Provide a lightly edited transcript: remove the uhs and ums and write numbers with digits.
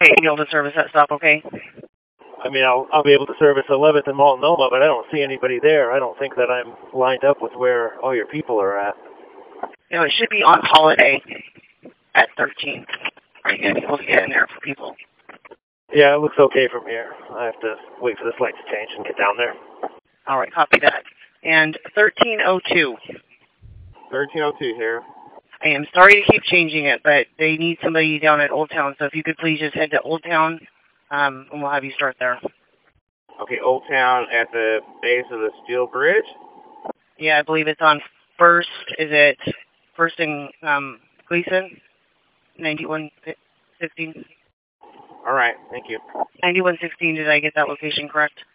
Okay, be able to service that stop, okay? I mean, I'll be able to service 11th and Multnomah, but I don't see anybody there. I don't think that I'm lined up with where all your people are at. You know, it should be on holiday at 13. Are you going to be able to get in there for people? Yeah, it looks okay from here. I have to wait for this light to change and get down there. All right, copy that. And 1302. 1302 here. I am sorry to keep changing it, but they need somebody down at Old Town, so if you could please just head to Old Town, and we'll have you start there. Okay, Old Town at the base of the steel bridge? Yeah, I believe it's on First. Is it First and Gleason? 9116? All right, thank you. 9116, did I get that location correct?